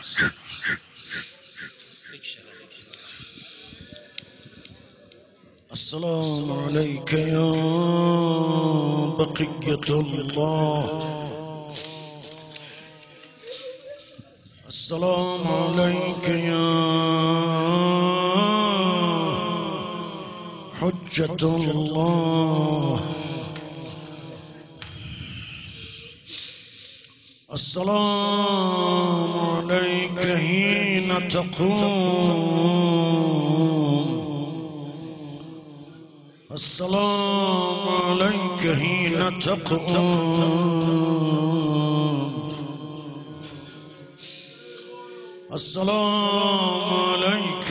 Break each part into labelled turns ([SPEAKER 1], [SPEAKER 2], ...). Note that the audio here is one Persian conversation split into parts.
[SPEAKER 1] السلام عليك يا بقية الله، السلام عليك يا حجة الله، السلام عليك حين تقوم، السلام عليك حين تقوم، السلام عليك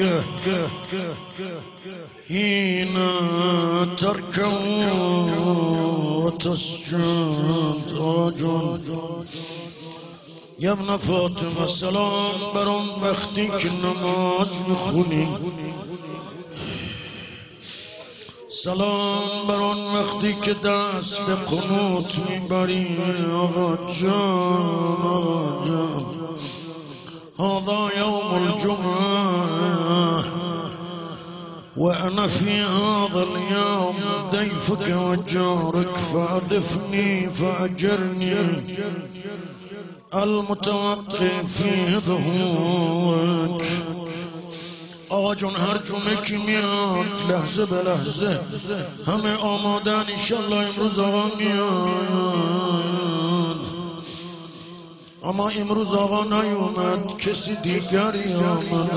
[SPEAKER 1] حين تركع وتسجد. يا ابن فاطمه سلام بر اون وقتی که نماز میخونی، سلام بر اون وقتی که دست به قنوت میبری. آقا جان آقا جان، هذا يوم الجمعة وأنا في هذا اليوم ضيفك وجارك، فأضفني فأجرني المتوقف في ظهورك. آقا جون هر جمعه که میاد لحظه به لحظه همه آمادن، انشالله امروز آقا میاد. اما امروز آقا نیومد، کسی دیگری آمد.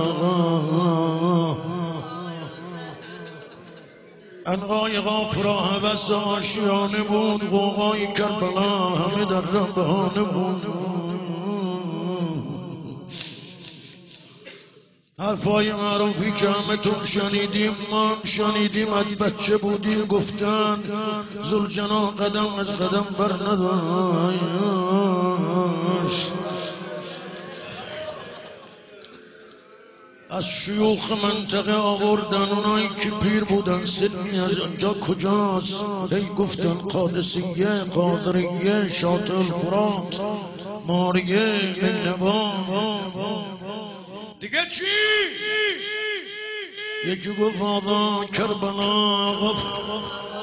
[SPEAKER 1] انقای غافرا حوث آشیانه بود، غوغای کربلا همه در بهانه بود. حرفای معروفی که همه تون شنیدیم، ما هم شنیدیم، از بچه بودیم گفتن ذوالجلال قدم از قدم بر نداشت. از شیوخ منطقه آوردن، اونایی که پیر بودن سنی از اونجا کجاست؟ هی گفتن قادسیه، قادریه، شاطئ الفرات، ماریه، مینبا. دیگه چی؟ یکی گفت آقا کربلا غفر،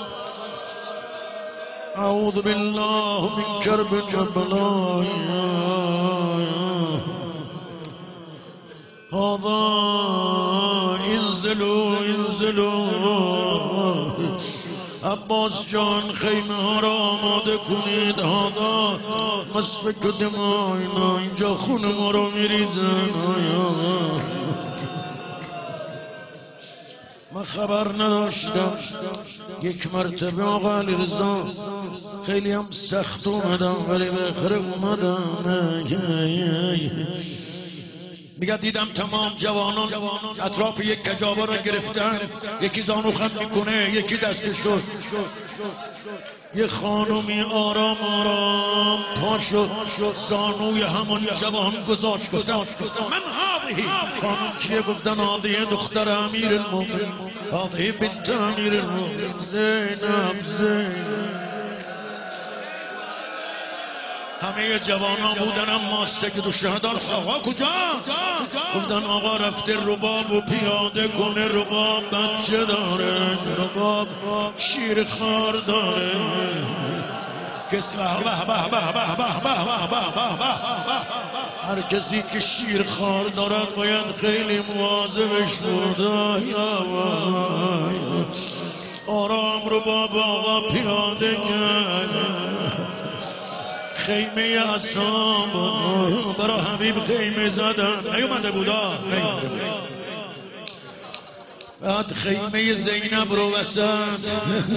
[SPEAKER 1] اعوذ بالله من کرب جبلا، هذا انزلوا انزلوا. عباس جان خیمه ها را آماده کنید، هذا مسفک دماینا، اینجا خون ما رو میریزن. من خبر نداشتم. یک مرتبه آقا علیرضا خیلی هم سخت اومدم ولی بالاخره اومدم. میگه دیدم تمام جوانان اطراف یک کجاوه را گرفتن، یکی زانو خم میکنه، یکی دستشو. یه خانومی آرام آرام پا شد، زانوی همون جوان گذاشت. گفتن من هذه خانوم کیه؟ گفتن هذه دختر امیر المؤمنین، هذه بنت امیر المؤمنین زینب. همه جوانا بودن اما سید الشهدان آقا کجاست؟ گفتن آقا رفته رباب و پیاده کنه. رباب بچه داره، رباب شیر خار داره. هر کسی که شیر خار دارد باید خیلی مواظبش بود. آرام رباب آقا پیاده کرد. خیمه اصحاب برا حبیب خیمه زدن، نیومده بودا. بعد خیمه زینب رو وسط.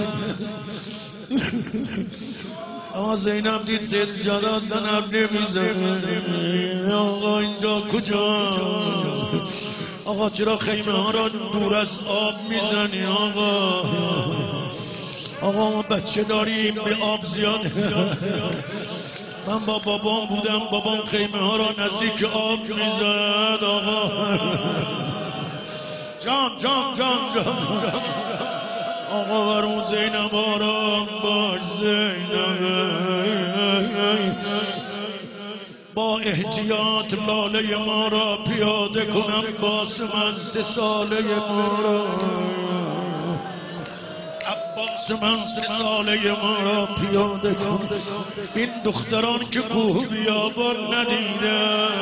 [SPEAKER 1] اما زینب دید سید جلال دنر نمیزنه. آقا اینجا کجا؟ آقا چرا خیمه ها را دور از آب میزنی؟ آقا ما بچه داریم، به آب زیاد. من با بابام بودم، بابام خیمه ها را نزدیک آب میزد. آقا جان جان جان جان. آقا ورون زینب آرام باش زینب. با احتیاط لاله ما را پیاده کنم، باس من 3 ساله ما را، عباس من 3 ساله ما را پیاده کن. این دختران که کوه بیابان ندیده،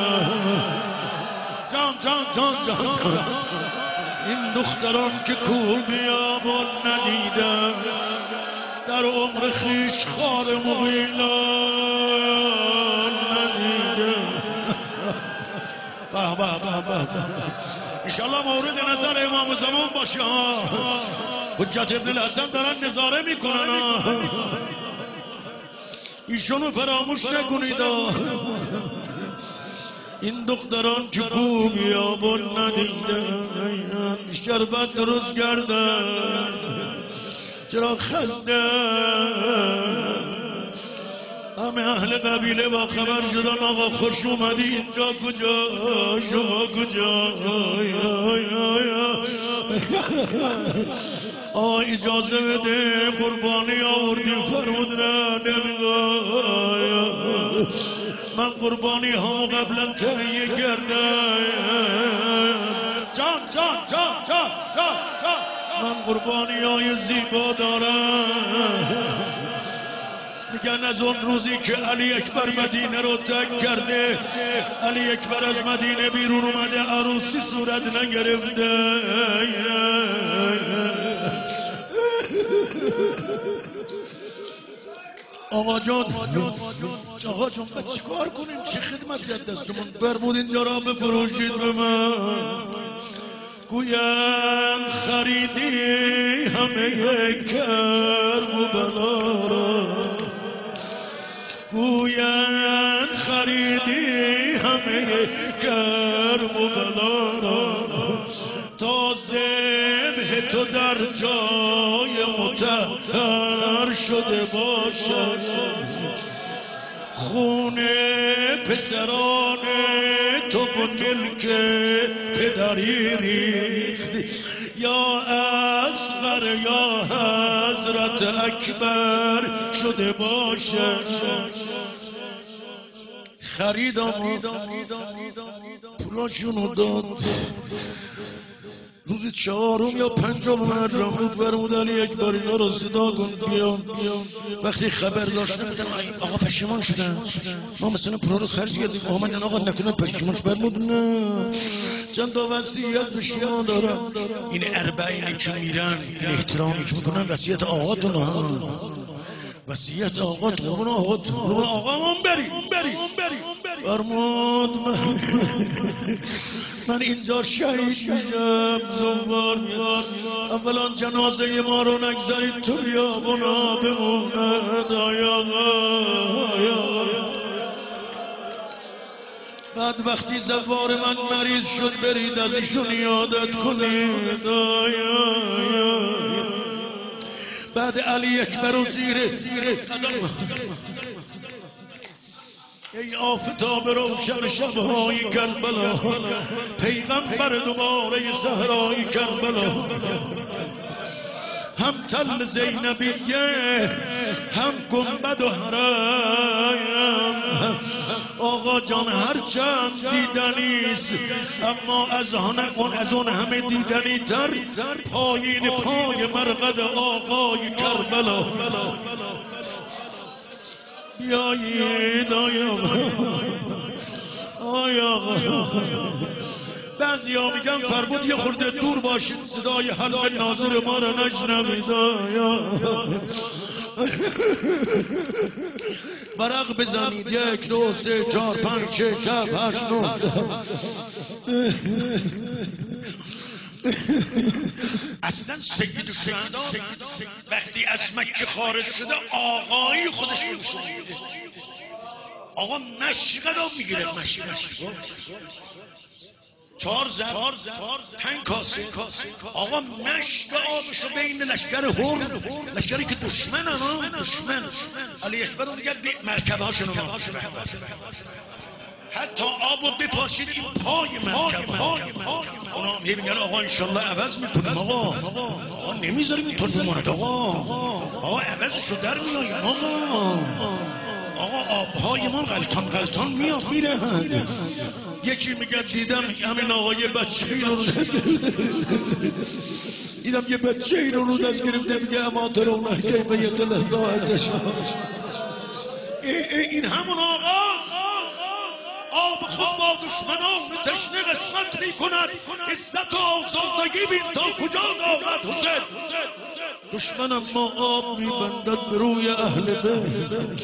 [SPEAKER 1] جان جان جان جان، این دختران که کوه بیابان ندیده، در عمر خیش خار مغیلان ندیده. به به به به، انشالله مورد نظر امام زمان باشه. حجت ابن الحسن دارن نظاره میکنن، ایشونو فراموش نکنید. این دختران که کوه بیابان ندیدن، شربت درست کردن، چرا خسته؟ همه اهل قبیله با خبر شدن آقا خوش اومدی، اینجا کجا؟ شما کجا؟ اجازه بده قربانی آوردیم. فرمود نه نمیگاه، من قربانی ها قبلا تهیه کردم. جان جان جان جان جان، من قربانی های زیبا دارم. میگن از اون روزی که علی اکبر مدینه رو ترک کرده، علی اکبر از مدینه بیرون اومده، عروسی صورت نگرفته. آقا جان بعد چی کار کنیم؟ چه خدمتی از دستمون برمود؟ اینجا را بفروشید به من. گویند خریدی همه کرب و بلا را، گویند خریدی همه کرب و بلا را، تا ذبح تو در جای مطهر شده باشد، خون پسران تو و ملک پدری ریخت، یا اصغر یا حضرت اکبر شده باشد. خریدم پولاشونو داد، روز 4 یا 5 محرم بود. فرمود علی اکبر اینا رو صدا کن بیان. وقتی خبر داشتن گفتن آقا پشیمان شدن، ما مثلا پولا رو خرج کردیم. آمدن آقا نکنه پشیمانش. فرمود نه، چند تا وصیت به شما دارم. این اربعینی که میرن، این احترامی که میکنن، وصیت آقاتون ها، وصیت آقاتون. آقا من بریم. فرمود من اینجا شهید میشم، زنبار میاد. اولا جنازه ما رو نگذارید تو بیابونا بموند. بعد وقتی زوار من مریض شد برید از ایشون یادت کنید. بعد علی اکبر و زیر ای آفتاب روشن شبهای کربلا، پیغمبر دوباره صحرای کربلا، هم تل زینبیه هم گنبد و حرم. آقا جان هرچند دیدنیست، اما از اون همه دیدنی تر پایین پای مرقد آقای کربلا. بیایید آیا بعضی ها میگن فرمود یه خورده دور باشید صدای حلق ناظر ما را نشنوید. ورق بزنید 1 2 3 4 5 6 7 8 9. اصلا سید الشهدا وقتی از مکه خارج شده آقایی خودش رو شده. آقا مشقه را میگیره، مشقه 4 ضرب 5 کاسه. آقا مشق آبشو بین لشکر هر، لشکری که دشمنن دشمن. علی اکبر میگه مرکبه هاشونو حتی آبو بپاشید این پای مرکبه. اونا هم میگن آقا انشالله عوض میکنیم. آقا نمیذاریم اینطور بماند. آقا عوضشو در میاییم. آقا آقا آبهای ما غلطان میاد میره. یکی میگه دیدم همین آقای بچه ای رو دیدم یه بچه ای رو دست گرفته میگه اما ترونه که بیت الله این همون آقا آب خود با دشمنان تشنه قسمت میکند. عزت و آزادگی بین تا کجا دارد حسین. دشمنم ما آب میبندد به روی اهل بیت.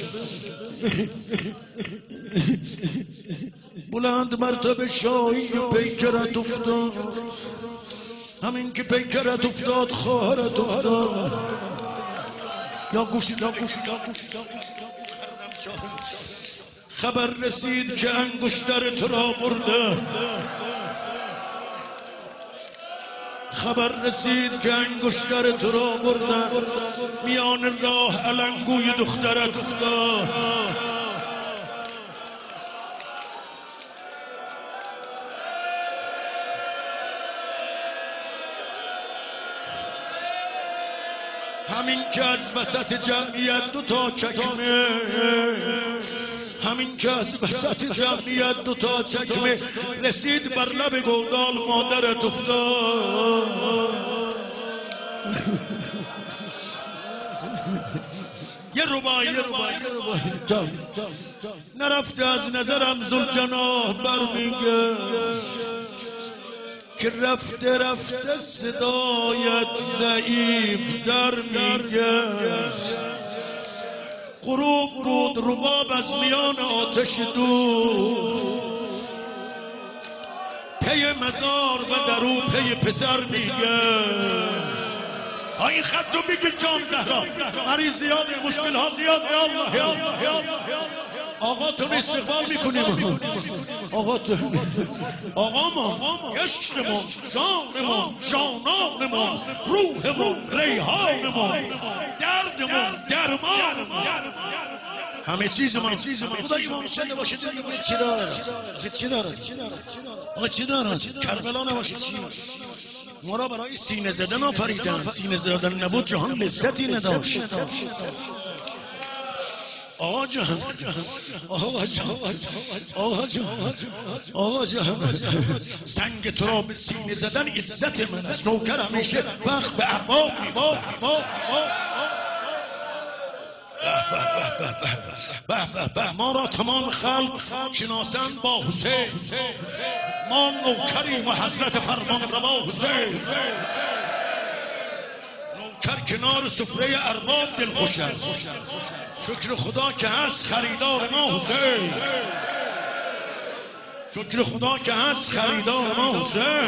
[SPEAKER 1] بلند مرتبه شاهی پیکرت افتاد، همین که پیکرت افتاد خواهرت افتاد. یا گوشی خبر رسید که انگشتر تو را برده. خبر رسید که انگشتر تو را بردن. میان راه علنگوی دخترت افتاد. همین که از وسط جمعیت دوتا چکمه، همین که از وسط جمعیت دوتا چکمه رسید بر لب گودال مادرت افتاد. یه ربایی نرفته از نظرم ذوالجناح برمیگه که رفته صدایت ضعیف در میگه. غروب بود رباب از میان آتش دود، پی مزار و درو پی پسر میگه. این خط رو بگیر جان زهرا، مریض زیاده، مشکل ها زیاده. آقا تو استقبال میکنیم. آقا تو آقا ما عشقمون، جانمون، جانانمون، روحمون، ریحانمون، دردمون، درمانمون، همه چیز ما. خدا امام حسین باشه چی دارد؟ کربلا نباشه چی؟ ما را برای سینه زدن آفریدن. سینه زدن نبود جهان لذتی نداشت. آقا جان سنگ تو را به سینه زدن عزت من است. نوکر همیشه وقت به ارباب. ما را تمام خلق شناسند با حسین. ما نوکریم و حضرت فرمان روا حسین. نوکر کنار سفره ارباب دلخوش است. شکر خدا که هست خریدار ما حسین. شکر خدا که هست خریدار ما حسین.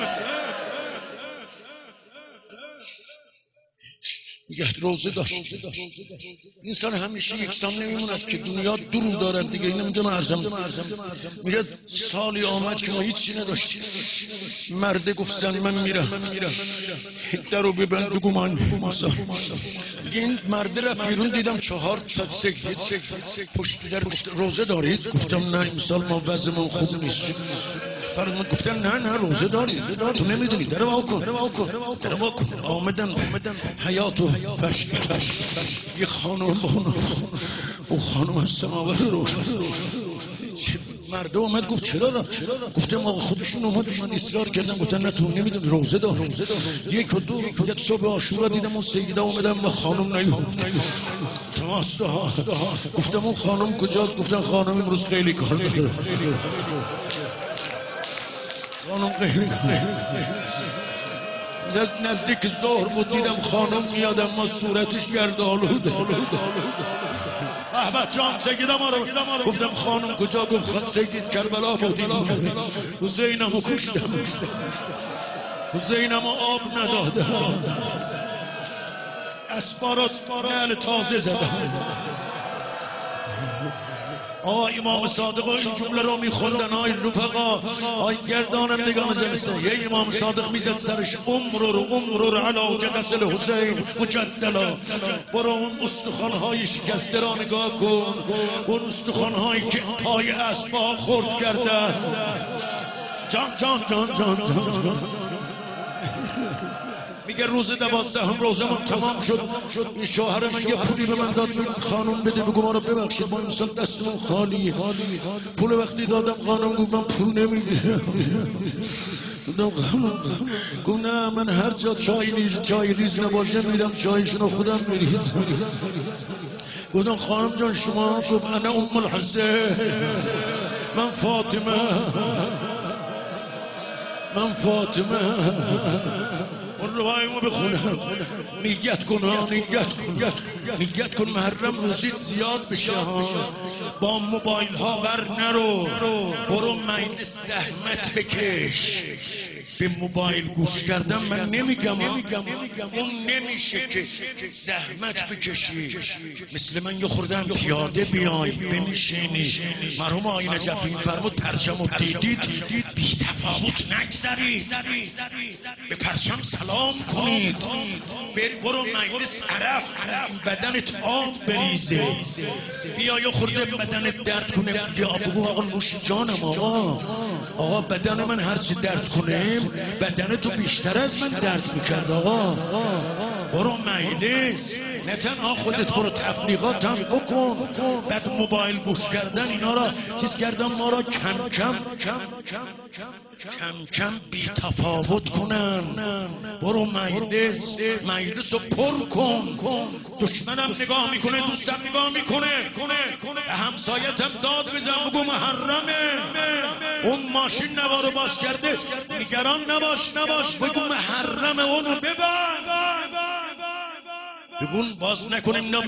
[SPEAKER 1] یه روزه داشت. انسان همیشه یکسان نمیموند که دنیا درو دارد دیگه. اینو میگم ارزم میگه سالی آمد که ما هیچی نداشتیم. مرده گفتن من میرم درو ببند بگو من این مرده را بیرون دیدم 400 سکت پشت در. گفت روزه دارید؟ گفتم نه امسال ما وضعمون خوب نیست. فرمود گفتن نه روزه دارید تو نمیدونی. در وا کن. آمدن حیاتو فرش یه خانم اون خانم از سماور روشن. مرده اومد گفت چرا رفت؟ گفتم آقا خودشون اومد من اصرار کردم. گفتن نه تو نمیدونی روزه دار. یک و دو یک صبح عاشورا دیدم اون سیده اومدم و خانم نیومد. گفتم اون خانم کجاست؟ گفتن خانم امروز خیلی کار داره. خانم خیلی نزدیک ظهر بود دیدم خانم میاد اما صورتش گردآلوده. احمد جان سیدم آره. گفتم خانم کجا؟ گفت خود سید کربلا بودیم. حسینمو کشتم. حسینمو آب نداده. اسپاراس نعل تازه زدم. امام صادق این جمله رو میخوندن آی رفقا، آی گردانندگان جلسه. یه امام صادق میزد سرش عمر علا جدس الحسین مجدلا. برو اون استخوان‌های شکسته را نگاه کن، اون استخوان‌هایی که پای اسب‌ها خرد کردن. جان میگه روز 12 روزمون تمام شد. این شوهر من یه پولی به من داد، خانم بده، بگو ما رو ببخشید، ما امسال دستمون خالی. پول وقتی دادم خانم گفت من پول نمیگیرم. گفت نه من هر جا چای ریز نباشه میرم چایشونو خودم میریزم. گفتم خانم جان شما؟ گفت انا ام الحسین، من فاطمه. اون روایمو بخونم. نیت کن محرم روزیت زیاد بشه ها. با موبایل ها ور نرو، برو میل زحمت بکش. به موبایل گوش کردن من نمیگم اون نمیشه که زحمت بکشی. مثل من یه خوردم پیاده بیای بنشینی. مرحوم آقای نجفی فرمود پرچمو دیدید بی تفاوت نگذارید، به پرچم سلام کنید. برو مجلس عرف بدنت آب بریزه. بیا یه خورده بدنت درد کنه، بگو آقا نوش جانم آقا بدن من هرچی درد کنه بدن تو بیشتر از من درد میکرد آقا. برو مجلس، نه تنها خودت برو تبلیغات هم بکن. بعد موبایل گوش کردن اینا را چیز کردن ما را کم بی تفاوت کنن. برو مجلس رو پر کن. دشمنم نگاه میکنه، دوستم نگاه میکنه، به همسایتم داد بزن بگو محرمه. اون ماشین نوارو باز کرده نگران نباش بگو محرمه، اونو ببند، بگون باز نکنیم.